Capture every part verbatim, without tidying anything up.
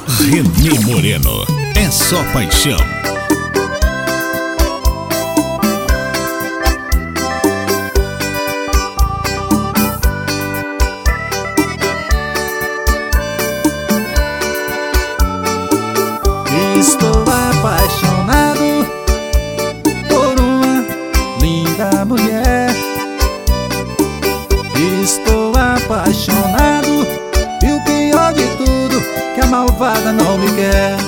Renê Moreno, é só paixão. Estou apaixonado por uma linda mulher. Estou apaixonado e o pior de tudo, que a malvada não me quer.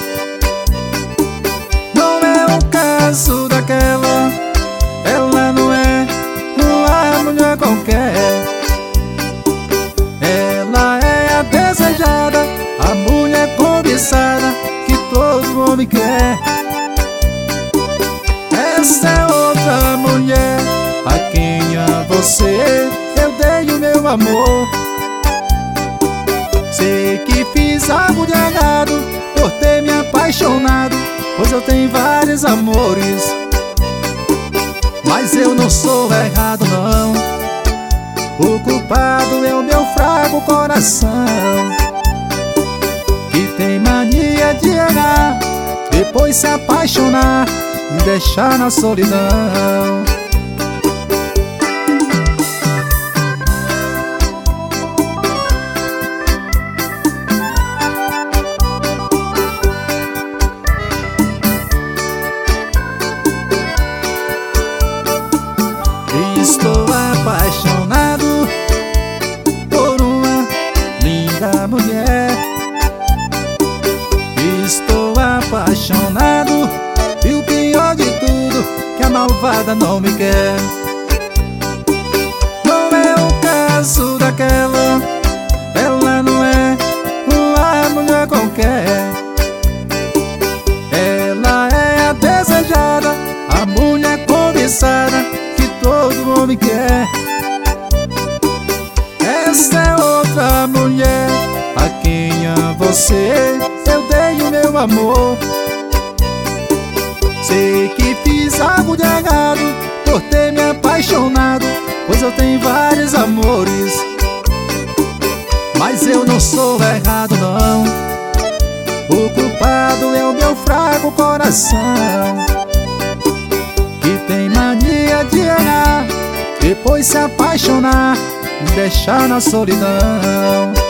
Não é o caso daquela, ela não é uma mulher qualquer. Ela é a desejada, a mulher cobiçada que todo homem quer. Essa é outra mulher a quem a você eu dei o meu amor. Sei que fiz algo de errado por ter me apaixonado, pois eu tenho vários amores. Mas eu não sou errado não, o culpado é o meu fraco coração, que tem mania de errar, depois se apaixonar, me deixar na solidão. Estou apaixonado por uma linda mulher. Estou apaixonado e o pior de tudo, que a malvada não me quer. Não é o caso daquela, ela não é uma mulher qualquer. Ela é a desejada, a mulher cobiçada que todo homem quer. Essa é outra mulher a quem a você eu dei o meu amor. Sei que fiz algo de errado por ter me apaixonado, pois eu tenho vários amores. Mas eu não sou errado não, o culpado é o meu fraco coração, que tem mania de errar, depois se apaixonar, me deixar na solidão.